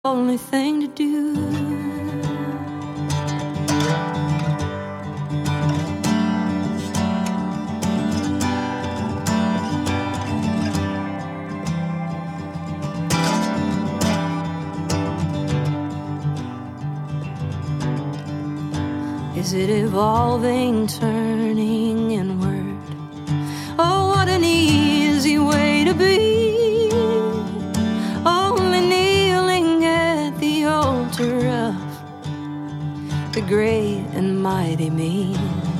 Only thing to do. Is it evolving, turning inward? Oh, what an easy way to be. Only kneeling at the altar of the great and mighty me.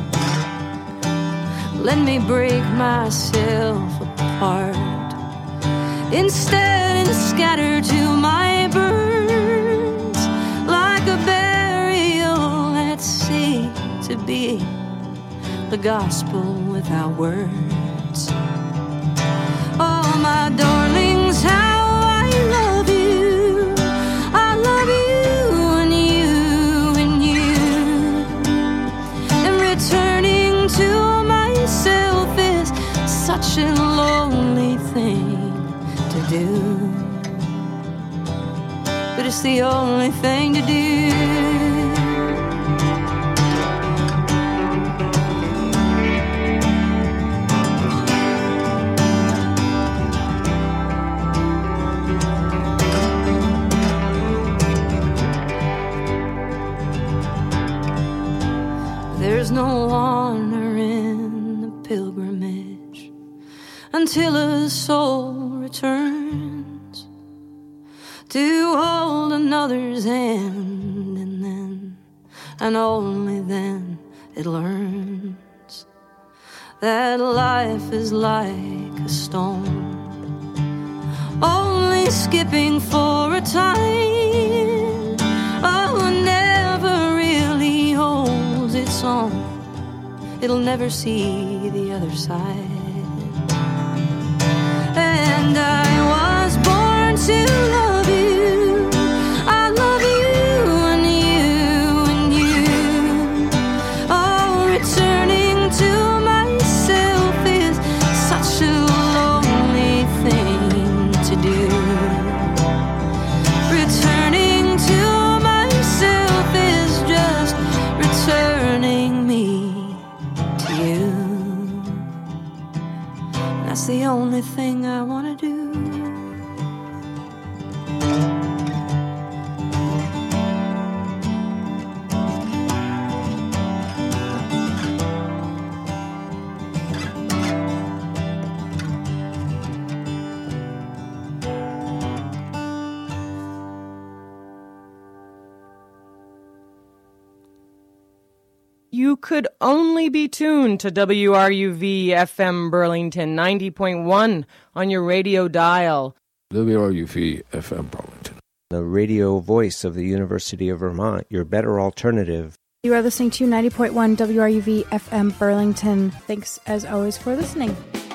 Let me break myself apart instead and scatter to my birds like a burial at sea, to be the gospel without words. Oh, my darlings, how I love you. I love you and you and you. And returning to myself is such a lonely thing to do, but it's the only thing to do. There's no honor in the pilgrimage until a soul returns to hold another's hand, and then, and only then, it learns that life is like a stone, only skipping for a time. Oh, never really holds its own. It'll never see the other side. And I was born to love you. I love you and you and you. Oh, returning to myself is such a lonely thing to do. Returning to myself is just returning me to you. That's the only thing I want to do. You could only be tuned to WRUV FM Burlington 90.1 on your radio dial. WRUV FM Burlington, the radio voice of the University of Vermont, your better alternative. You are listening to 90.1 WRUV FM Burlington. Thanks, as always, for listening.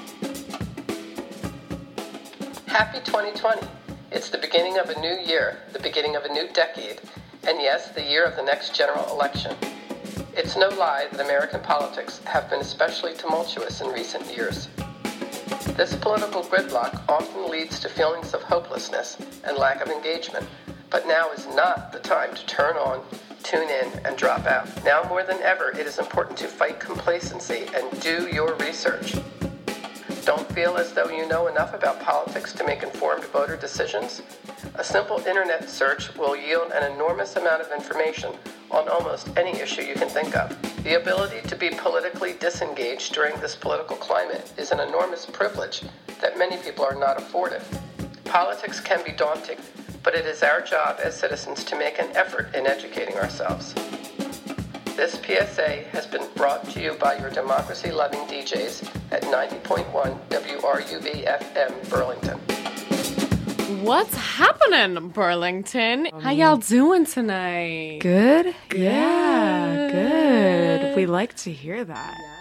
Happy 2020. It's the beginning of a new year, the beginning of a new decade, and yes, the year of the next general election. It's no lie that American politics have been especially tumultuous in recent years. This political gridlock often leads to feelings of hopelessness and lack of engagement, but now is not the time to turn on, tune in, and drop out. Now more than ever, it is important to fight complacency and do your research. Don't feel as though you know enough about politics to make informed voter decisions? A simple internet search will yield an enormous amount of information on almost any issue you can think of. The ability to be politically disengaged during this political climate is an enormous privilege that many people are not afforded. Politics can be daunting, but it is our job as citizens to make an effort in educating ourselves. This PSA has been brought to you by your democracy-loving DJs at 90.1 WRUV FM Burlington. What's happening, Burlington? How y'all doing tonight? Good? Good. Yeah, good. We like to hear that. Yeah.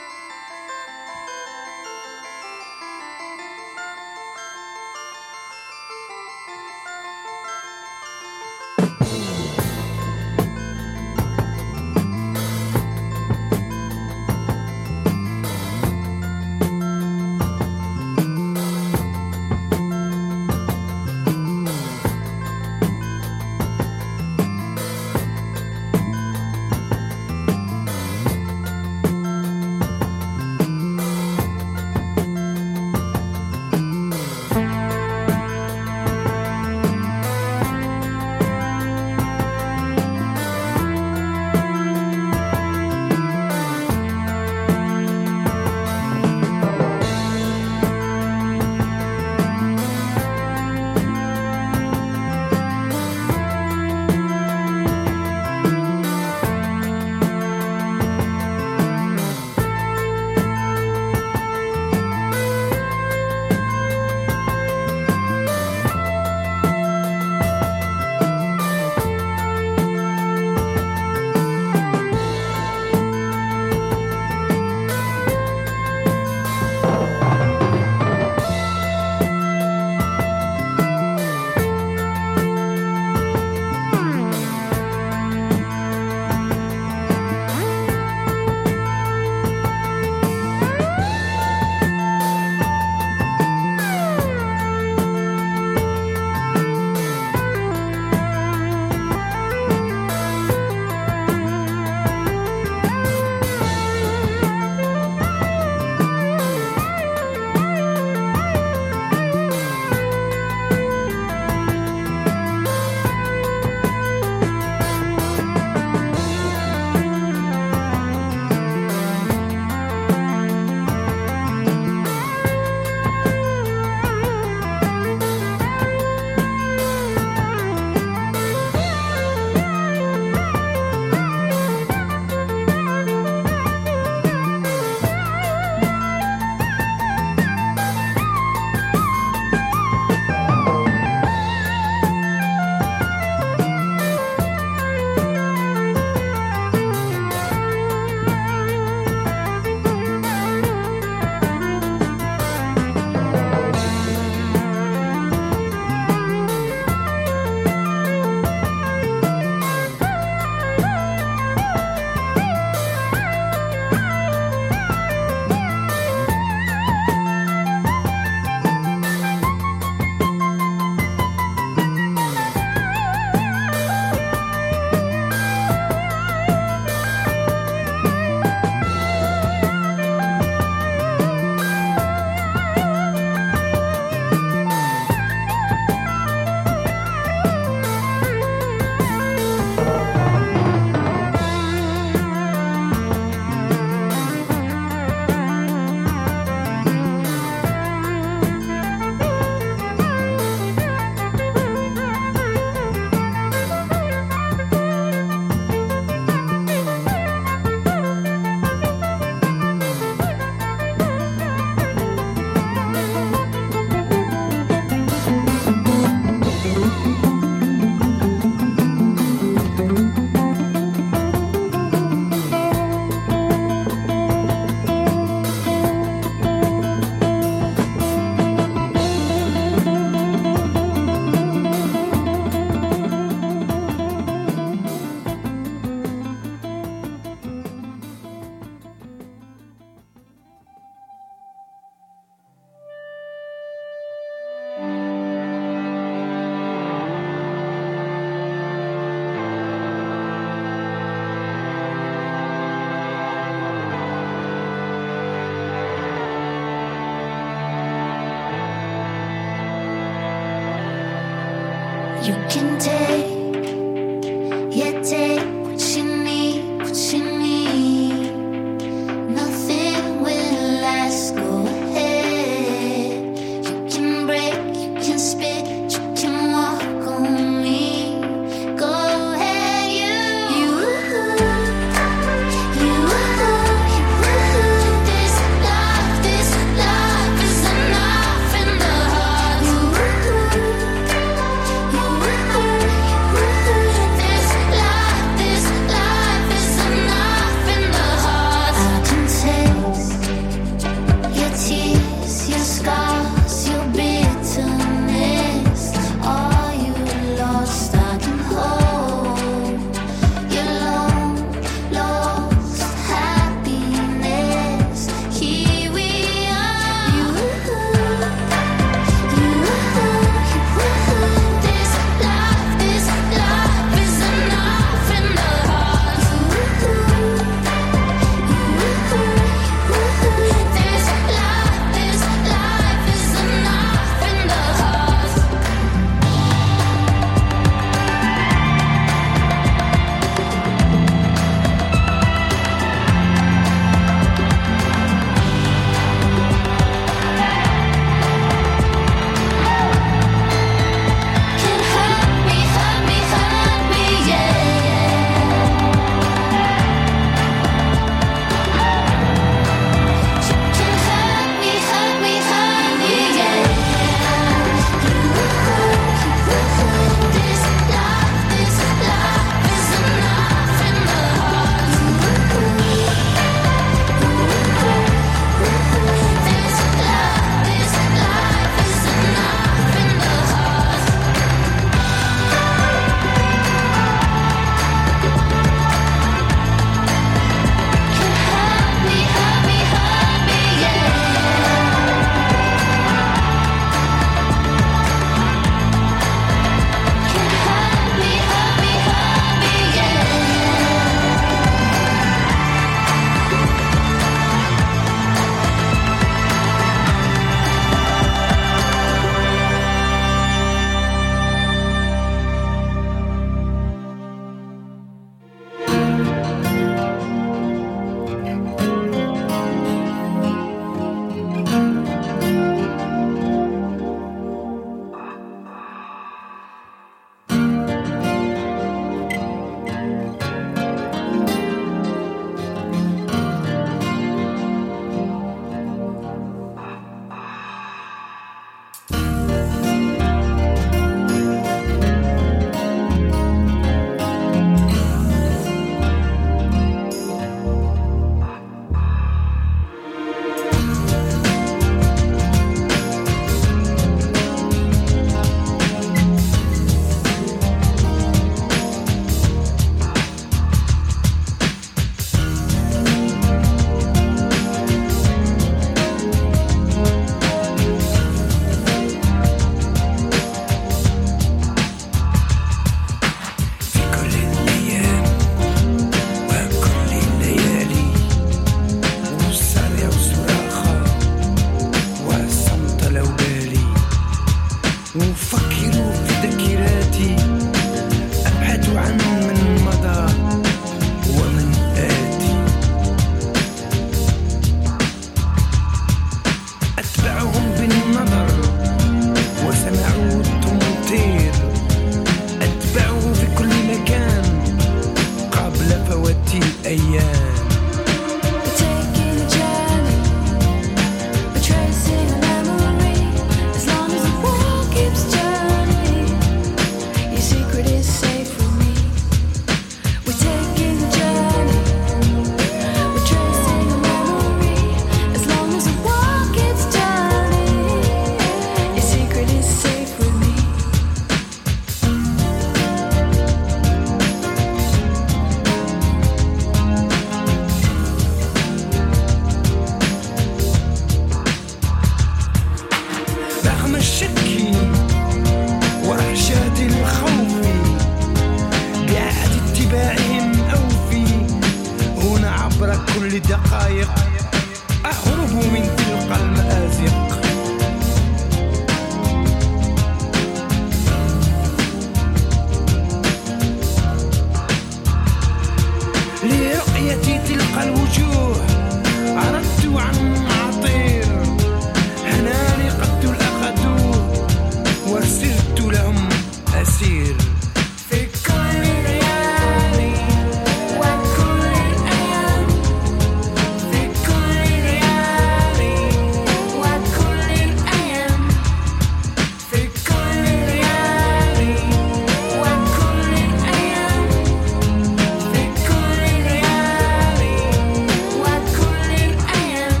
لهم أسير في كل ليالي وكل الأيام في كل ليالي وكل الأيام في كل ليالي وكل الأيام في كل ليالي وكل الأيام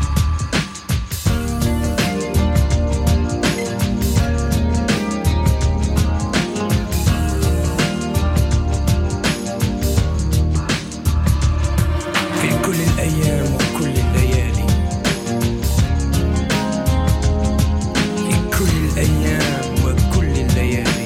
في كل الأيام وكل الليالي في كل الأيام وكل الليالي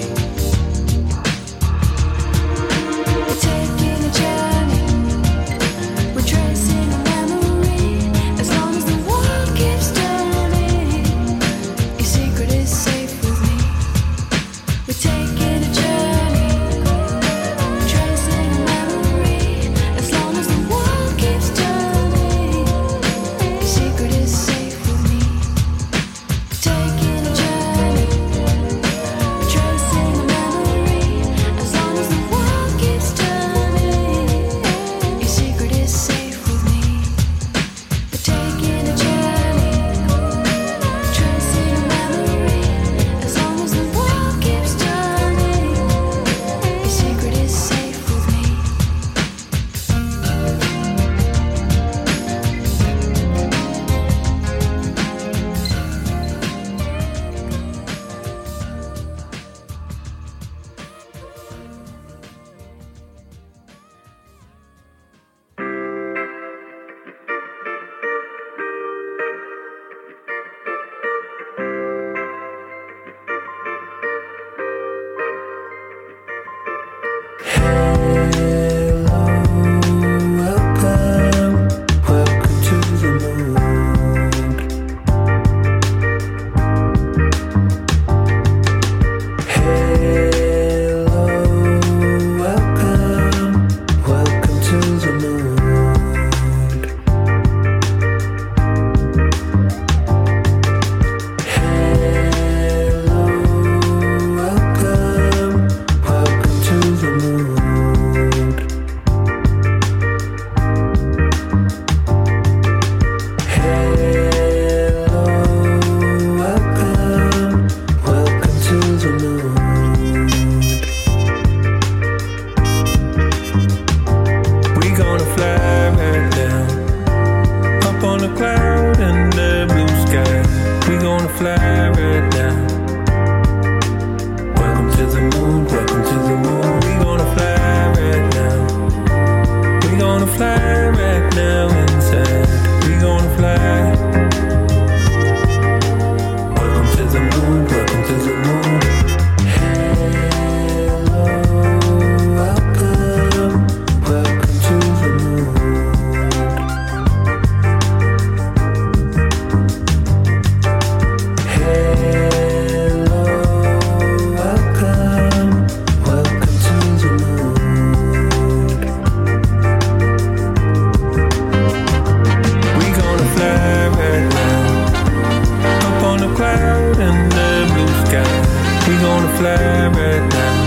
We're taking a journey. We're tracing a memory. As long as the world keeps turning, your secret is safe with me. We're taking a journey. We're tracing a memory. As long as the world keeps turning, your secret is safe with me. We're taking a journey. We're tracing a memory. As long as the world keeps turning, your secret is safe with me. We're taking a journey. We're tracing a memory. As long as the world keeps turning, your secret is safe with me. Welcome, welcome to the moon. Hello, welcome, welcome to the moon. Hello, welcome, welcome to the moon. Hello, welcome, welcome to the moon. We gonna fly right now, up on a cloud in the blue sky. We gonna fly right now. Welcome to the moon, welcome to the moon. We gonna fly right now. We gonna fly right now inside. We gonna fly. Welcome to the moon, welcome to the moon. Hello, welcome, welcome to the moon. Hello, welcome, welcome to the moon. We gonna fly right now, up on a cloud in the blue sky. We gonna fly right now.